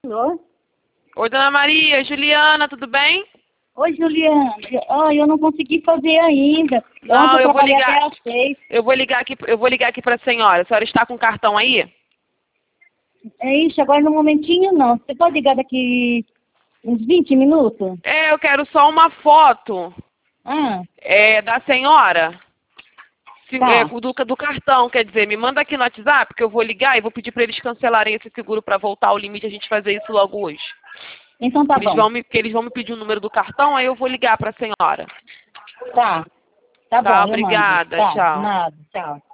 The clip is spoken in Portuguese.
Alô? Oi, Dona Maria, Juliana, tudo bem? Oi, Juliana. Eu não consegui fazer ainda. Não, Ontem eu vou trabalhei ligar. até às 6. Eu vou ligar aqui para a senhora. A senhora está com o cartão aí? Ixi, agora no momentinho não. Você pode ligar daqui uns 20 minutos? É, eu quero só uma foto Ah, da senhora. tá. Do cartão, quer dizer, me manda aqui no WhatsApp que eu vou ligar e vou pedir para eles cancelarem esse seguro para voltar ao limite e a gente fazer isso logo hoje. Então tá bom. Eles vão me pedir o número do cartão, aí eu vou ligar para a senhora. Tá. Tá Tá, bom, eu mando. obrigada, Tá, tchau. nada. Tchau.